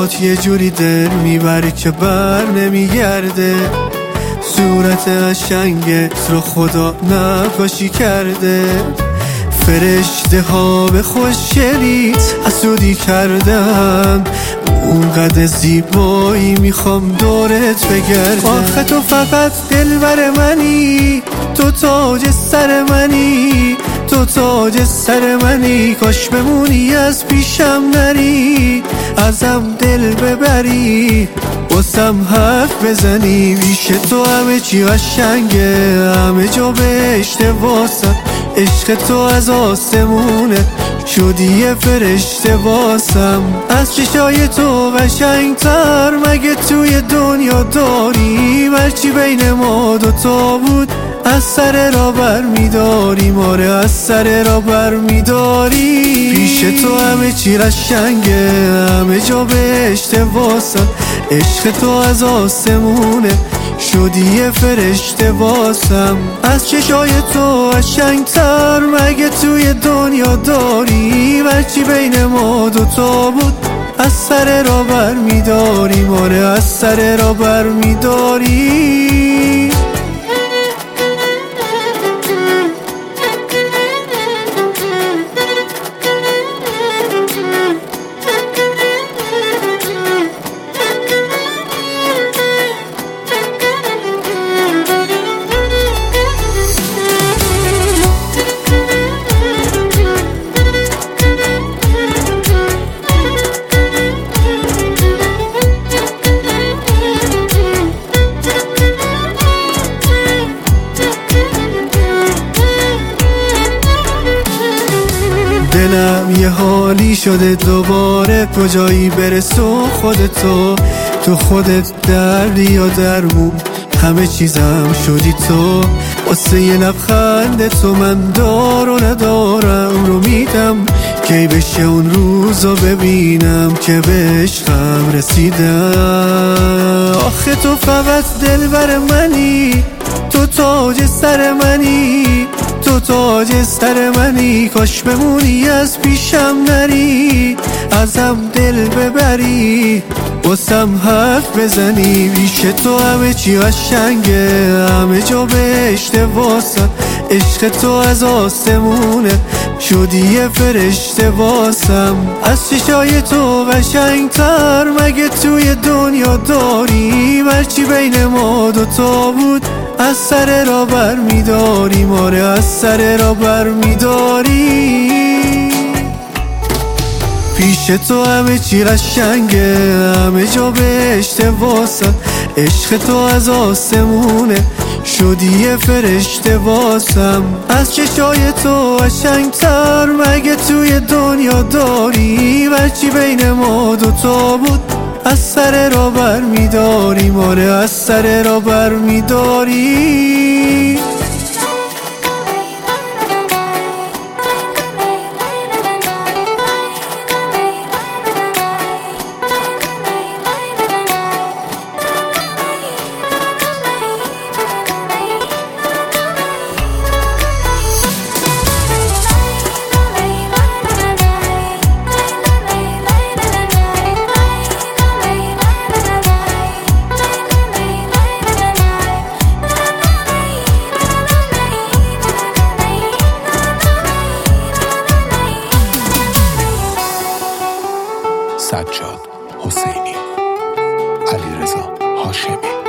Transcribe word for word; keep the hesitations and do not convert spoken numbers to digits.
چشات یه جوری دل میبره که بر نمیگرده، صورت قشنگت رو خدا نقاشی کرده. فرشته ها به خوشگلیت حسودی کردن، اونقدر زیبایی میخوام دورت بگردم. آخه تو فقط دلبر منی، تو تاج سر منی، تو تاج سر منی. کاش بمونی از پیشم نری، ازم دل ببری، واسم حرف بزنی. پیش تو همه چی قشنگه، همه جا بهشته واسم. عشق تو از آسمونه، شدی یه فرشته واسم. از چشای تو قشنگتر مگه توی دنیا داری؟ هرچی بین ما دوتا بود از سر را بر میداری، آره از سر را بر میداری. پیش تو همه چی قشنگه، همه جا بهشته واسم. عشق تو از آسمونه، شدی یه فرشته واسم. از چشای تو قشنگتر مگه توی دنیا داری؟ هرچی بین ما دوتا بود از سر را بر میداری، آره از سر را بر میداری. دلم یه حالی شده دوباره، کجایی برسو خودتو. تو خودت دردی یا درمون، همه چیزم شدی تو. واسه یه لبخند تو من دار و ندارم رو میدم، کی بشه اون روزو ببینم که به عشقم رسیدم. آخه تو فقط دلبر منی، تو تاج سر منی، تو تاج سر منی. کاش بمونی از پیشم نری، ازم دل ببری، واسم حرف بزنی. پیش تو همه چی قشنگه، همه جا بهشته واسم. عشق تو از آسمونه، شدی یه فرشته واسم. از چشای تو قشنگتر مگه توی دنیا داری؟ هرچی بین ما دوتا بود از سر را بر میداری، آره از سر را بر میداری. پیش تو همه چی قشنگه، همه جا بهشته واسم. عشق تو از آسمونه، شدی یه فرشته واسم. از چشای تو قشنگتر مگه توی دنیا داری؟ هرچی بین ما دوتا بود از سر را بر میداری، آره از سر را بر میداری. سجاد حسینی، علیرضا هاشمی.